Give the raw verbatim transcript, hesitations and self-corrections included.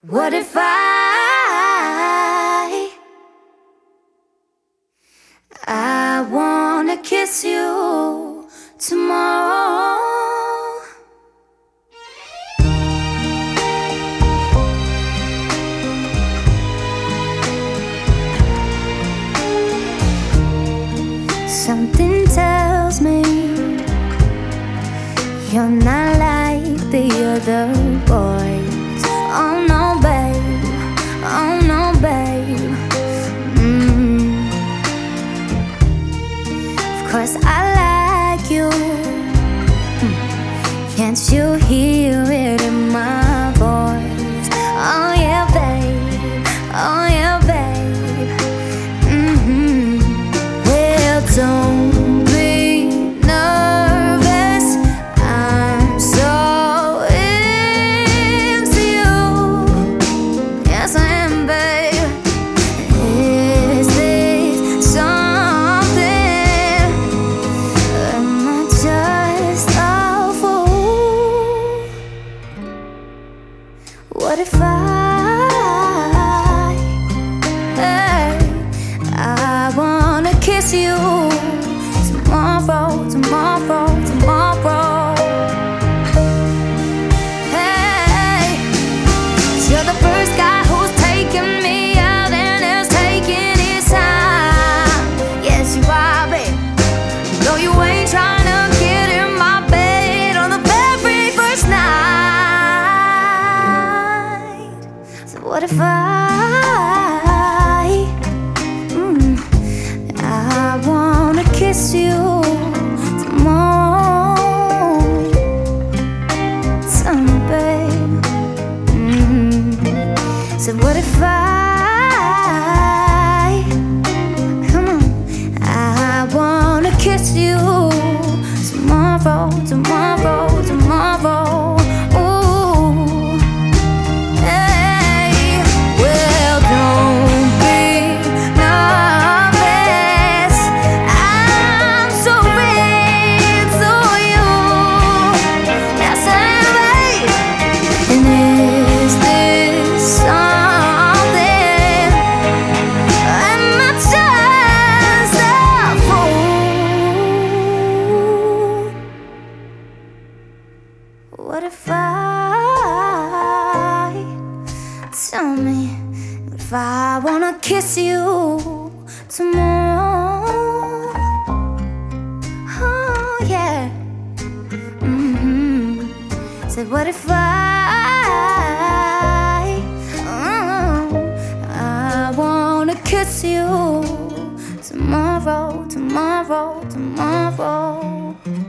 What if I I wanna kiss you tomorrow? Something tells me you're not like the other boys. Oh no, babe, oh no, babe. mm. Of course I like you. mm. Can't you hear it in my voice? Oh yeah, babe, oh yeah, babe. mm-hmm. Well, don't be nervous, I'm so into you. Yes, I am, babe. Is this something? Am I just a fool? What if I hey, I wanna kiss you tomorrow, tomorrow, tomorrow. Hey, you're the first guy who's taken me out and is taking his time. Yes, you are, babe. Though you ain't trying to get in my bed on the very first night. So what if I mm, I wanna kiss you tomorrow? Tell me, babe. mm. So what if I come on, I wanna kiss you tomorrow, tomorrow, tomorrow. Ooh. Hey, well, don't be nervous, I'm so into you. Yes, I am, babe. And is this something? Am I just a fool? What if I tell me, what if I wanna kiss you tomorrow? Oh yeah. mm-hmm. Said what if I oh, I wanna kiss you tomorrow, tomorrow, tomorrow.